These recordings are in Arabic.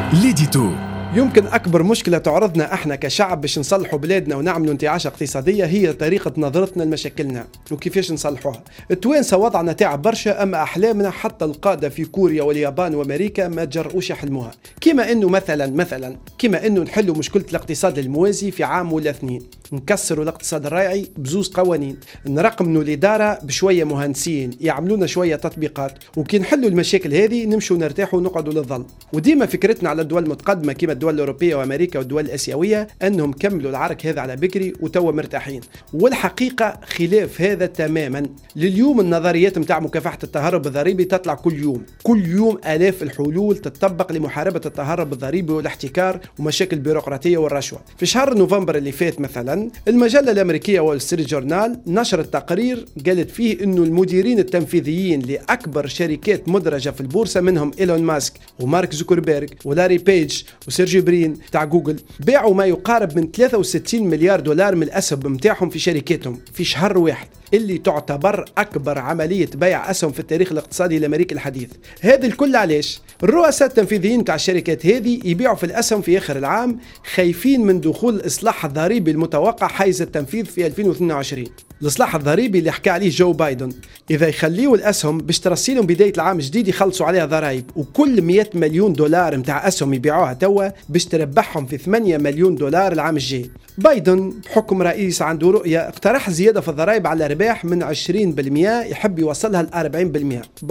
ليديتو. يمكن أكبر مشكلة تعرضنا احنا كشعب باش نصلحوا بلادنا ونعملوا انتعاشة اقتصادية هي طريقة نظرتنا لمشاكلنا وكيفاش نصلحوها. التوانسة وضعنا تعب برشا، أما أحلامنا حتى القادة في كوريا واليابان وأمريكا ما تجرؤوش يحلموها، كما إنه مثلا كما إنه نحلوا مشكلة الاقتصاد الموازي في عام ولا اثنين، نكسروا الاقتصاد الراعي بزوز قوانين، نرقموا الإدارة بشوية مهندسين يعملونا شوية تطبيقات، وكي نحلوا المشاكل هذه نمشوا نرتاحوا ونقعدوا للظل. وديما فكرتنا على الدول المتقدمة كما الدول الأوروبية وأمريكا والدول الآسيوية أنهم كملوا العرك هذا على بكري وتوا مرتاحين، والحقيقة خلاف هذا تماما. لليوم النظريات متاع مكافحة التهرب الضريبي تطلع كل يوم آلاف الحلول تطبق لمحاربة التهرب الضريبي والاحتكار ومشاكل البيروقراطية والرشوة. في شهر نوفمبر اللي فات مثلا المجلة الأمريكية وول ستريت جورنال نشرت تقرير قالت فيه أنه المديرين التنفيذيين لأكبر شركات مدرجة في البورصة منهم إيلون ماسك ومارك زوكربيرغ ولاري بيج وسيرجي برين تاع جوجل باعوا ما يقارب من 63 مليار دولار من الأسهم متاعهم في شركاتهم في شهر واحد، اللي تعتبر أكبر عملية بيع أسهم في التاريخ الاقتصادي الأمريكي الحديث. هذا الكل علاش؟ الرؤساء التنفيذيين تاع الشركات هذه يبيعوا في الأسهم في آخر العام، خايفين من دخول الإصلاح الضريبي المتوقع حيز التنفيذ في 2022. الإصلاح الضريبي اللي حكى عليه جو بايدن إذا يخليوا الأسهم باش ترسيلهم بداية العام الجديد يخلصوا عليها ضرائب، وكل 100 مليون دولار متاع أسهم يبيعوها توا باش تربحهم في 8 مليون دولار العام الجاي. بايدن بحكم رئيس عنده رؤية اقترح زيادة في الضرائب على الأرباح من 20% يحب يوصلها ل 40%،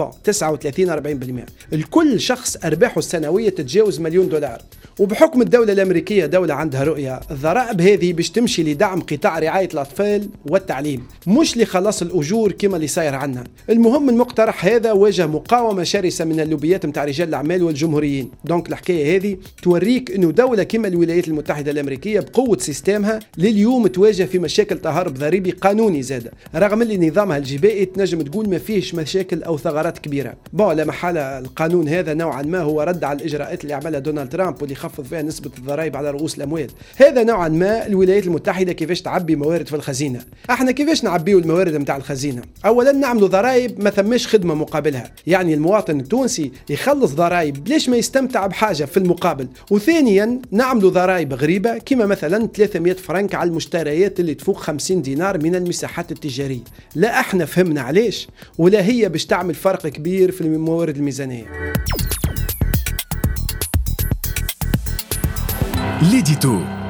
39-40%. الكل شخص أرباحه السنوية تتجاوز مليون دولار. وبحكم الدولة الأمريكية دولة عندها رؤية، الضرائب هذه باش تمشي لدعم قطاع رعاية الأطفال والتعليم، مش لخلاص الأجور كما اللي صاير عنا. المهم المقترح هذا واجه مقاومة شرسة من اللوبيات متاع رجال الأعمال والجمهوريين. دونك الحكاية هذه توريك إنه دولة كما الولايات المتحدة الأمريكية بقوة سيستمها لليوم تواجه في مشاكل تهرب ضريبي قانوني زادة، رغم اللي نظامها الجبائي تنجم تقول ما فيهش مشاكل أو ثغرات كبيرة. لا محالة القانون هذا نوعا ما هو رد على الإجراءات اللي عملها دونالد ترامب واللي خفض فيها نسبة الضرائب على رؤوس الأموال. هذا نوعا ما الولايات المتحدة كيفاش تعبي موارد في الخزينة. احنا كيفاش نعبيو الموارد متاع الخزينة؟ أولا نعملوا ضرائب ما ثماش خدمة مقابلها، يعني المواطن التونسي يخلص ضرائب ليش ما يستمتع بحاجة في المقابل. وثانيا نعملوا ضرائب غريبة كما مثلا 300 فرنك على المشتريات اللي تفوق 50 دينار من المساحات التجارية. لا احنا فهمنا علاش، ولا هي باش تعمل فرق كبير في الموارد الميزانية. ليديتو.